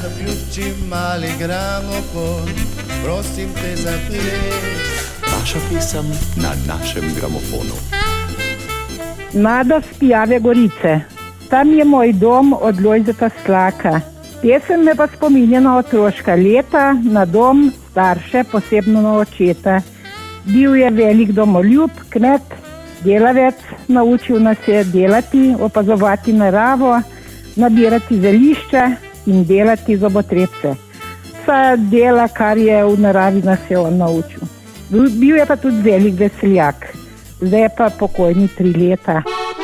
Zaključi mali gramofon, prosim te za ples. Vaša pesem na našem gramofonu. Mladost Pijave Gorice. Tam je moj dom od Lojzeta Slaka. Pesem me pa spominja na otroška leta, na dom, starše, posebno na očeta. Bil je velik domoljub, kmet, delavec, naučil nas je delati, opazovati naravo, nabirati zelišča in delati zobotrebce. Vsa dela, kar je v naravi, nas je on naučil. Bil je pa tudi velik veseljak, zdaj je pa pokojni 3 leta.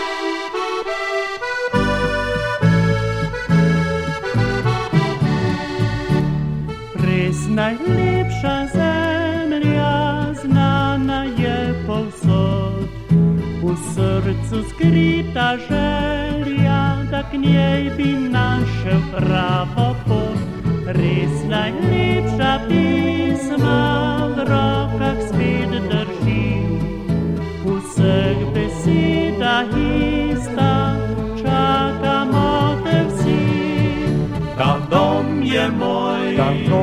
Res najlepša zemlja, znana je povsod, v srcu skrita želja, da k njej bi našel pravo pot. Res najlepša pisma v rokah spet držim, v vseh besedah ista, čakamo te vsi. Tam dom je moj,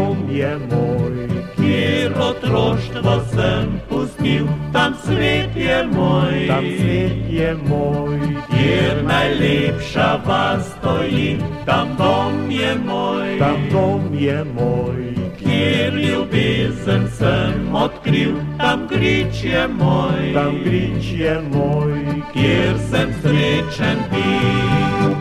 kjer otroštvo sem pustil, tam svet je moj, kjer najlepša vas stoji. Tam dom je moj, kjer ljubezen sem odkril, tam grič je moj, kjer sem srečen bil.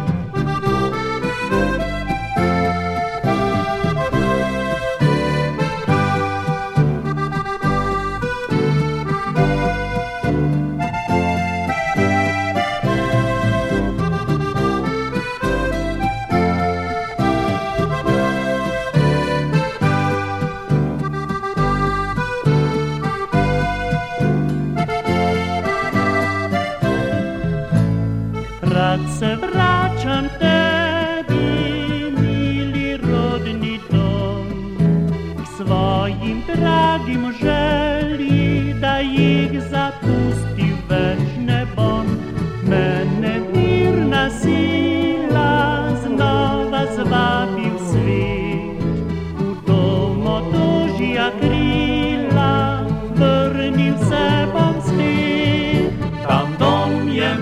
Rad se vračam tebi, mili rodni dom, k svojim dragim želji, da jih zapustil več ne bom. Mene mirna sila znova zvabi v svet, v dom od ožja krila, vrnil se bom spet. Tam dom je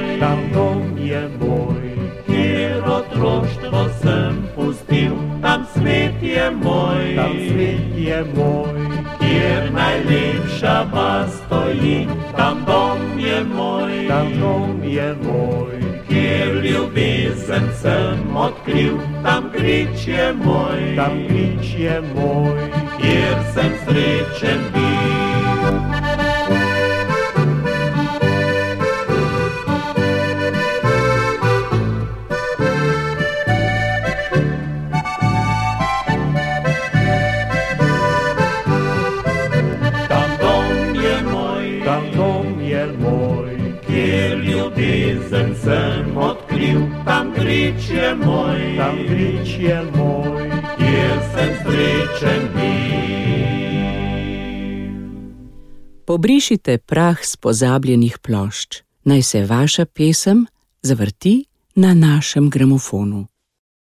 moj, kjer otroštvo sem pustil, tam svet je moj, kjer najlepša vas stoji. Tam dom je moj, kjer ljubezen sem odkril, tam grič je moj, kjer sem srečen bil. Ljubezen sem odkril, tam grič je moj, kjer sem srečen bil. Pobrišite prah s pozabljenih plošč, naj se vaša pesem zavrti na našem gramofonu.